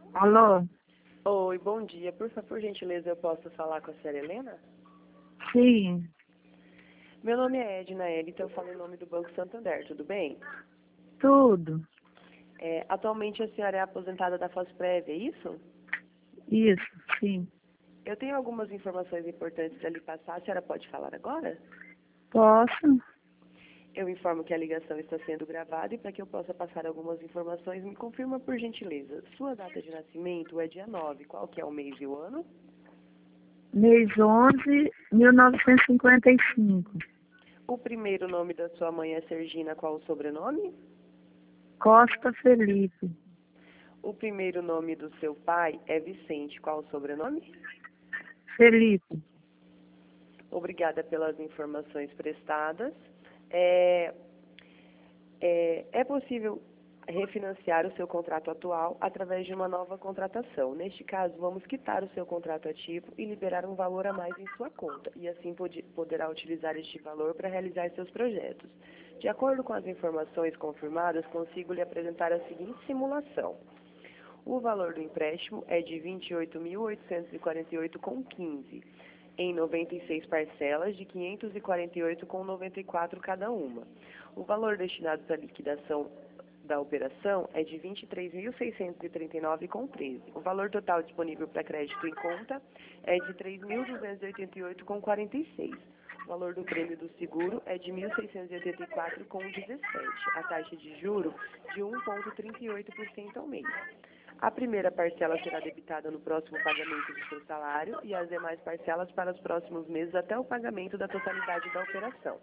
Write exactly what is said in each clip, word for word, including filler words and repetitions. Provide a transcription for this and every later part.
Alô? Oi, bom dia. Por favor, por gentileza, eu posso falar com a senhora Helena? Sim, Meu nome é Edna Elita, eu falo em nome do Banco Santander, tudo bem? tudo. É, atualmente a senhora é aposentada da Fosprev, é isso? Isso, sim. Eu tenho algumas informações importantes para lhe passar, a senhora pode falar agora? Posso? Eu informo que a ligação está sendo gravada e para que eu possa passar algumas informações, me confirma por gentileza. Sua data de nascimento é dia nove, qual que é o mês e o ano? Mês onze, mil novecentos e cinquenta e cinco. O primeiro nome da sua mãe é Sergina, qual o sobrenome? Costa Felipe. O primeiro nome do seu pai é Vicente, qual o sobrenome? Felipe. Obrigada pelas informações prestadas. É, é, é possível refinanciar o seu contrato atual através de uma nova contratação. Neste caso, vamos quitar o seu contrato ativo e liberar um valor a mais em sua conta, e assim pode, poderá utilizar este valor para realizar seus projetos. De acordo com as informações confirmadas, consigo lhe apresentar a seguinte simulação. O valor do empréstimo é de vinte e oito mil oitocentos e quarenta e oito vírgula quinze, em noventa e seis parcelas de quinhentos e quarenta e oito vírgula noventa e quatro cada uma. O valor destinado para liquidação da operação é de vinte e três mil seiscentos e trinta e nove vírgula treze. O valor total disponível para crédito em conta é de três mil duzentos e oitenta e oito vírgula quarenta e seis. O valor do prêmio do seguro é de mil seiscentos e oitenta e quatro vírgula dezessete. A taxa de juro de um vírgula trinta e oito por cento ao mês. A primeira parcela será debitada no próximo pagamento do seu salário e as demais parcelas para os próximos meses até o pagamento da totalidade da operação.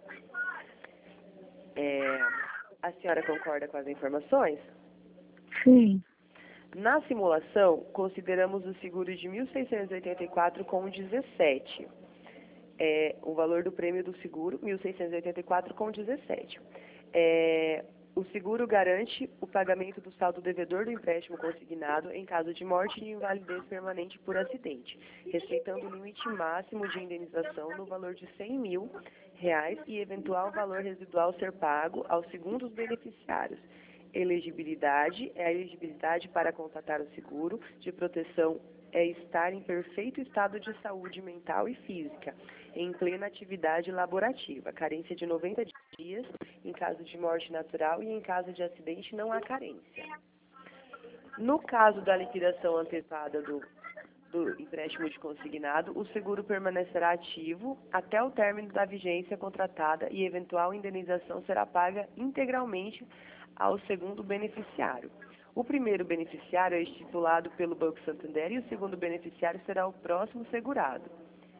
É, a senhora concorda com as informações? Sim, Na simulação, consideramos o seguro de mil seiscentos e oitenta e quatro vírgula dezessete. É, o valor do prêmio do seguro, mil seiscentos e oitenta e quatro vírgula dezessete. É, o seguro garante o pagamento do saldo devedor do empréstimo consignado em caso de morte e invalidez permanente por acidente, respeitando o limite máximo de indenização no valor de cem mil reais e eventual valor residual ser pago aos segundos beneficiários. Elegibilidade é a elegibilidade para contratar o seguro de proteção é estar em perfeito estado de saúde mental e física, em plena atividade laborativa. Carência de noventa dias em caso de morte natural e em caso de acidente não há carência. No caso da liquidação antecipada do, do empréstimo de consignado, o seguro permanecerá ativo até o término da vigência contratada e eventual indenização será paga integralmente ao segundo beneficiário. O primeiro beneficiário é estipulado pelo Banco Santander e o segundo beneficiário será o próximo segurado.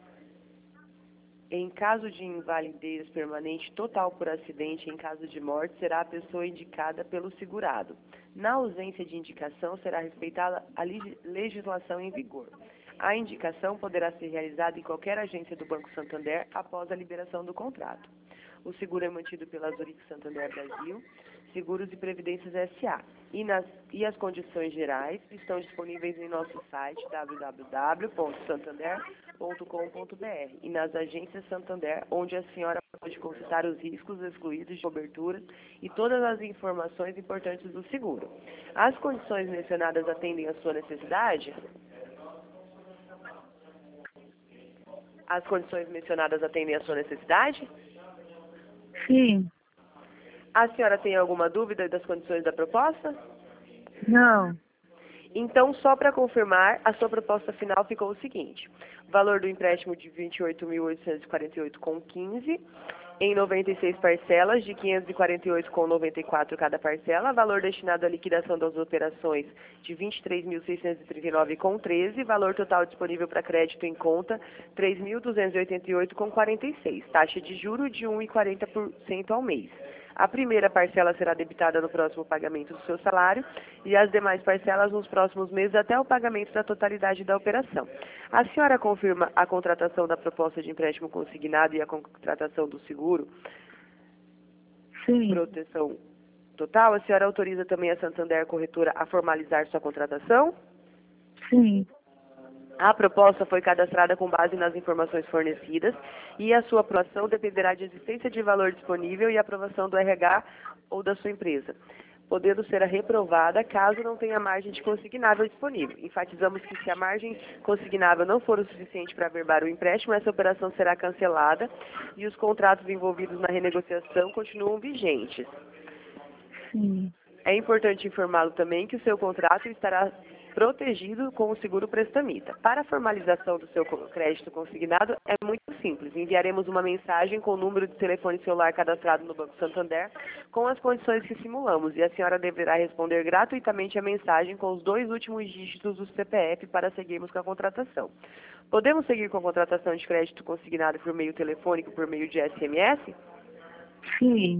Em caso de invalidez permanente total por acidente, em caso de morte, será a pessoa indicada pelo segurado. Na ausência de indicação, será respeitada a legislação em vigor. A indicação poderá ser realizada em qualquer agência do Banco Santander após a liberação do contrato. O seguro é mantido pela Zurich Santander Brasil, Seguros e Previdências S A E, nas, e as condições gerais estão disponíveis em nosso site w w w ponto santander ponto com ponto b r e nas agências Santander, onde a senhora pode consultar os riscos excluídos de cobertura e todas as informações importantes do seguro. As condições mencionadas atendem à sua necessidade? As condições mencionadas atendem à sua necessidade? sim, A senhora tem alguma dúvida das condições da proposta? não, Então, só para confirmar, a sua proposta final ficou o seguinte: valor do empréstimo de vinte e oito mil oitocentos e quarenta e oito vírgula quinze em noventa e seis parcelas de quinhentos e quarenta e oito vírgula noventa e quatro cada parcela, valor destinado à liquidação das operações de vinte e três mil seiscentos e trinta e nove vírgula treze, valor total disponível para crédito em conta três mil duzentos e oitenta e oito vírgula quarenta e seis, taxa de juro de um vírgula quarenta por cento ao mês. A primeira parcela será debitada no próximo pagamento do seu salário e as demais parcelas nos próximos meses até o pagamento da totalidade da operação. A senhora confirma a contratação da proposta de empréstimo consignado e a contratação do seguro? sim, Proteção total. A senhora autoriza também a Santander Corretora a formalizar sua contratação? sim, A proposta foi cadastrada com base nas informações fornecidas e a sua aprovação dependerá de existência de valor disponível e aprovação do R H ou da sua empresa. podendo ser reprovada caso não tenha margem de consignável disponível. Enfatizamos que se a margem consignável não for o suficiente para averbar o empréstimo, essa operação será cancelada e os contratos envolvidos na renegociação continuam vigentes. Sim. É importante informá-lo também que o seu contrato estará protegido com o seguro prestamita. Para a formalização do seu crédito consignado, é muito simples. Enviaremos uma mensagem com o número de telefone celular cadastrado no Banco Santander com as condições que simulamos e a senhora deverá responder gratuitamente a mensagem com os dois últimos dígitos do C P F para seguirmos com a contratação. Podemos seguir com a contratação de crédito consignado por meio telefônico, por meio de S M S? Sim.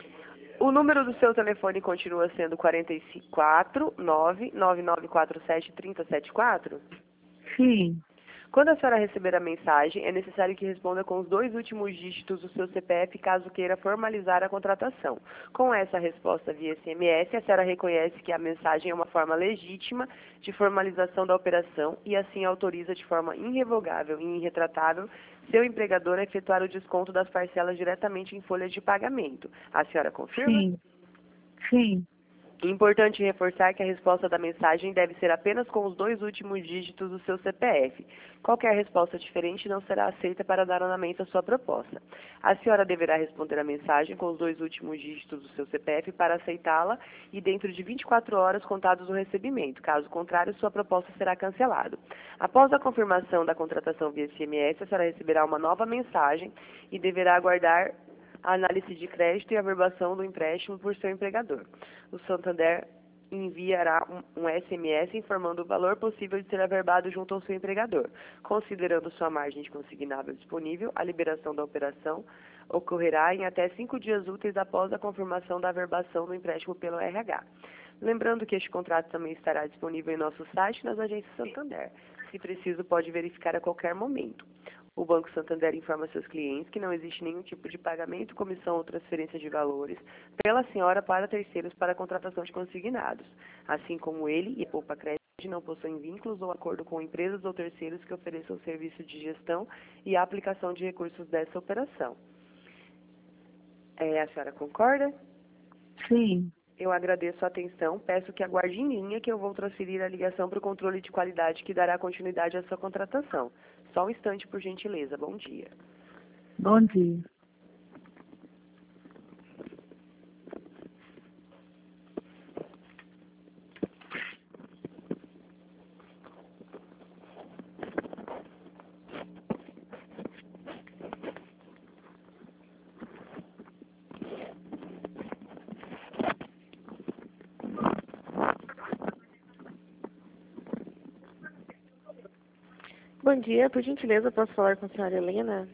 O número do seu telefone continua sendo quatro quatro nove nove nove quatro sete três zero sete quatro? Sim. Quando a senhora receber a mensagem, é necessário que responda com os dois últimos dígitos do seu C P F, caso queira formalizar a contratação. Com essa resposta via S M S, a senhora reconhece que a mensagem é uma forma legítima de formalização da operação e assim autoriza de forma irrevogável e irretratável seu empregador a efetuar o desconto das parcelas diretamente em folha de pagamento. A senhora confirma? Sim. Sim. Importante reforçar que a resposta da mensagem deve ser apenas com os dois últimos dígitos do seu C P F. Qualquer resposta diferente não será aceita para dar andamento à sua proposta. A senhora deverá responder a mensagem com os dois últimos dígitos do seu C P F para aceitá-la e dentro de vinte e quatro horas contados do recebimento. Caso contrário, sua proposta será cancelada. Após a confirmação da contratação via S M S, a senhora receberá uma nova mensagem e deverá aguardar a análise de crédito e averbação do empréstimo por seu empregador. O Santander enviará um, um S M S informando o valor possível de ser averbado junto ao seu empregador. Considerando sua margem de consignável disponível, a liberação da operação ocorrerá em até cinco dias úteis após a confirmação da averbação do empréstimo pelo R H. Lembrando que este contrato também estará disponível em nosso site e nas agências Santander. Se preciso, pode verificar a qualquer momento. O Banco Santander informa seus clientes que não existe nenhum tipo de pagamento, comissão ou transferência de valores pela senhora para terceiros para a contratação de consignados, assim como ele e a Poupa Crédito não possuem vínculos ou acordo com empresas ou terceiros que ofereçam serviço de gestão e aplicação de recursos dessa operação. É, a senhora concorda? Sim. Eu agradeço a atenção, peço que aguarde em linha que eu vou transferir a ligação para o controle de qualidade que dará continuidade à sua contratação. Só um instante, por gentileza. Bom dia. Bom dia. Bom dia, por gentileza, posso falar com a senhora Helena?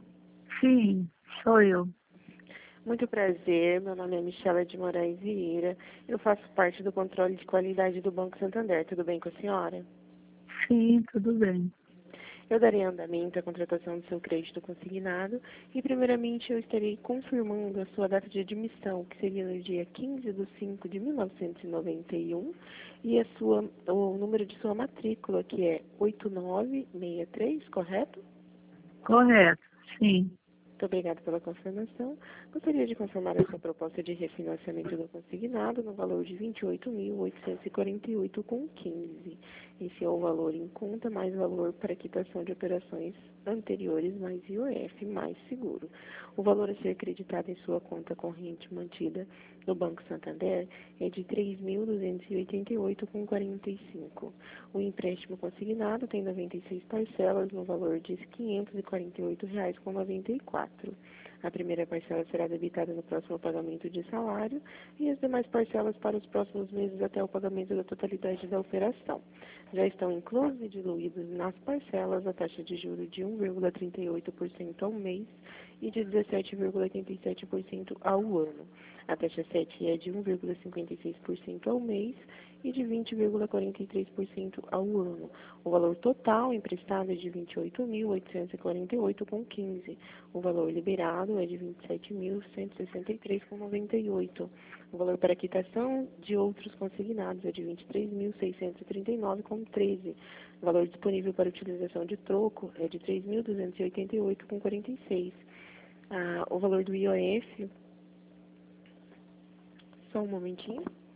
Sim, sou eu. Muito prazer, meu nome é Michela de Moraes Vieira, eu faço parte do controle de qualidade do Banco Santander, tudo bem com a senhora? Sim, tudo bem. Eu darei andamento à contratação do seu crédito consignado e, primeiramente, eu estarei confirmando a sua data de admissão, que seria no dia quinze de cinco de mil novecentos e noventa e um, e a sua, o número de sua matrícula, que é oito nove seis três, correto? Correto, sim. Muito obrigada pela confirmação. Gostaria de confirmar a sua proposta de refinanciamento do consignado no valor de vinte e oito mil oitocentos e quarenta e oito reais e quinze centavos. Esse é o valor em conta mais valor para quitação de operações anteriores mais I O F mais seguro. O valor a ser acreditado em sua conta corrente mantida no Banco Santander é de três mil duzentos e oitenta e oito reais e quarenta e cinco centavos. O empréstimo consignado tem noventa e seis parcelas no valor de quinhentos e quarenta e oito reais e noventa e quatro centavos. A primeira parcela será debitada no próximo pagamento de salário e as demais parcelas para os próximos meses até o pagamento da totalidade da operação. Já estão inclusos e diluídos nas parcelas a taxa de juros de um vírgula trinta e oito por cento ao mês e de dezessete vírgula oitenta e sete por cento ao ano. A taxa sete é de um vírgula cinquenta e seis por cento ao mês e de vinte vírgula quarenta e três por cento ao ano. O valor total emprestado é de vinte e oito mil oitocentos e quarenta e oito reais e quinze centavos. O valor liberado é de vinte e sete mil cento e sessenta e três reais e noventa e oito centavos. O valor para quitação de outros consignados é de vinte e três mil seiscentos e trinta e nove reais e treze centavos. O valor disponível para utilização de troco é de três mil duzentos e oitenta e oito reais e quarenta e seis centavos. Ah, o valor do I O F, só um momentinho.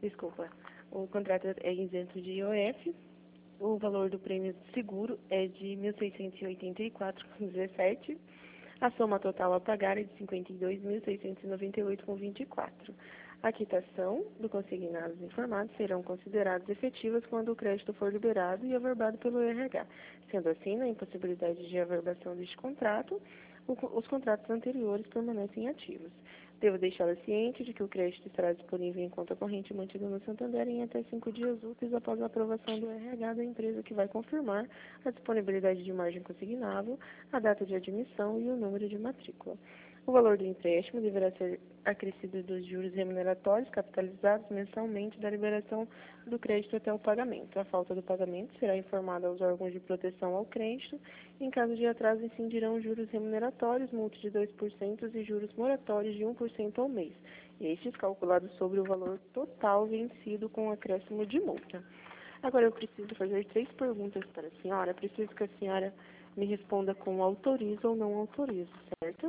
Desculpa. O contrato é isento de I O F. O valor do prêmio de seguro é de mil seiscentos e oitenta e quatro reais com dezessete. A soma total a pagar é de cinquenta e dois mil seiscentos e noventa e oito reais com vinte e quatro. A quitação do consignados informados serão consideradas efetivas quando o crédito for liberado e averbado pelo R H. Sendo assim, na impossibilidade de averbação deste contrato, o, os contratos anteriores permanecem ativos. Devo deixá-la ciente de que o crédito estará disponível em conta corrente mantida no Santander em até cinco dias úteis após a aprovação do R H da empresa, que vai confirmar a disponibilidade de margem consignável, a data de admissão e o número de matrícula. O valor do empréstimo deverá ser acrescido dos juros remuneratórios capitalizados mensalmente da liberação do crédito até o pagamento. A falta do pagamento será informada aos órgãos de proteção ao crédito. Em caso de atraso, incidirão juros remuneratórios, multa de dois por cento e juros moratórios de um por cento ao mês. Estes calculados sobre o valor total vencido com acréscimo de multa. Agora eu preciso fazer três perguntas para a senhora. Preciso que a senhora me responda com autoriza ou não autoriza, certo?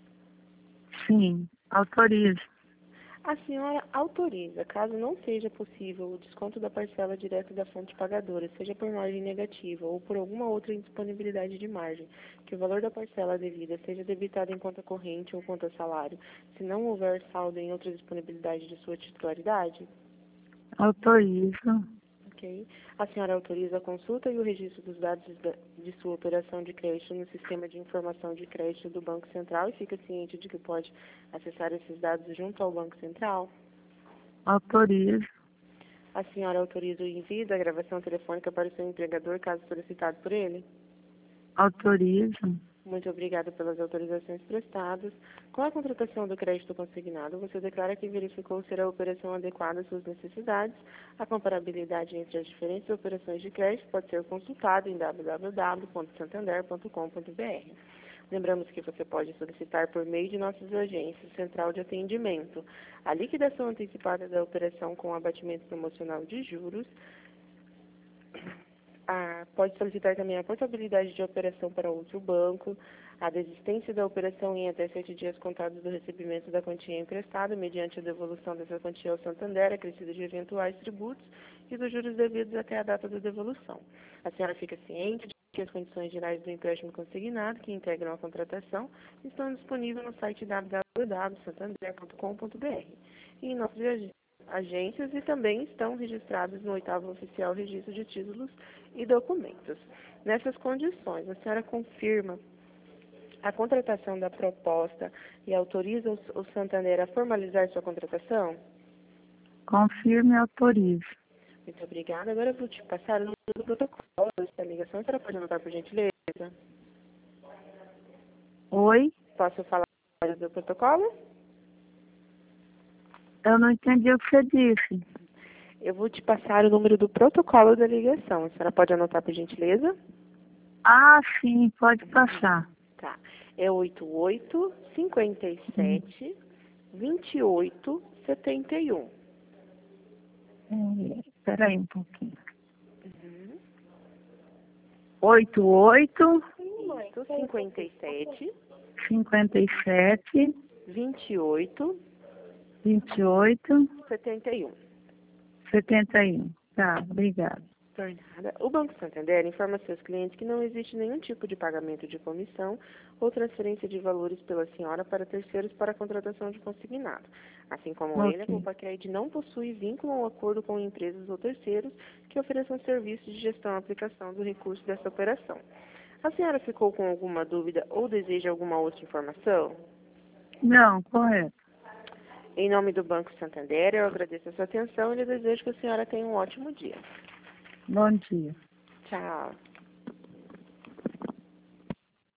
Sim, autorizo. A senhora autoriza, caso não seja possível o desconto da parcela direta da fonte pagadora, seja por margem negativa ou por alguma outra indisponibilidade de margem, que o valor da parcela devida seja debitado em conta corrente ou conta salário, se não houver saldo em outra disponibilidade de sua titularidade? Autorizo. Ok. A senhora autoriza a consulta e o registro dos dados de sua operação de crédito no sistema de informação de crédito do Banco Central e fica ciente de que pode acessar esses dados junto ao Banco Central? Autorizo. A senhora autoriza o envio da gravação telefônica para o seu empregador, caso solicitado por ele? Autorizo. Muito obrigada pelas autorizações prestadas. Com a contratação do crédito consignado, você declara que verificou ser a operação adequada às suas necessidades. A comparabilidade entre as diferentes operações de crédito pode ser consultada em w w w ponto santander ponto com ponto b r. Lembramos que você pode solicitar por meio de nossas agências Central de Atendimento a liquidação antecipada da operação com abatimento promocional de juros. Ah, pode solicitar também a portabilidade de operação para outro banco, a desistência da operação em até sete dias contados do recebimento da quantia emprestada, mediante a devolução dessa quantia ao Santander, acrescida de eventuais tributos e dos juros devidos até a data da devolução. A senhora fica ciente de que as condições gerais do empréstimo consignado, que integram a contratação, estão disponíveis no site w w w ponto santander ponto com ponto b r e em nossas agências e também estão registrados no oitavo Oficial Registro de Títulos e Documentos. Nessas condições, a senhora confirma a contratação da proposta e autoriza o Santander a formalizar sua contratação? Confirme e autorizo. Muito obrigada. Agora eu vou te passar o número do protocolo dessa ligação. A senhora pode anotar, por gentileza? Oi? Posso falar do protocolo? Eu não entendi o que você disse. Eu vou te passar o número do protocolo da ligação. A senhora pode anotar, por gentileza? Ah, sim, pode passar. Tá. É oito oito, cinco sete, dois oito, sete um. É, espera aí um pouquinho. Uhum. oito oito, cinquenta e sete, cinquenta e sete, vinte e oito, vinte e oito, setenta e um. setenta e um. Tá, obrigada. Por nada. O Banco Santander informa seus clientes que não existe nenhum tipo de pagamento de comissão ou transferência de valores pela senhora para terceiros para a contratação de consignado. Assim como Ok. ele, a Compacred não possui vínculo ou acordo com empresas ou terceiros que ofereçam serviços de gestão e aplicação do recurso dessa operação. A senhora ficou com alguma dúvida ou deseja alguma outra informação? Não, correto. Em nome do Banco Santander, eu agradeço a sua atenção e lhe desejo que a senhora tenha um ótimo dia. Bom dia. Tchau.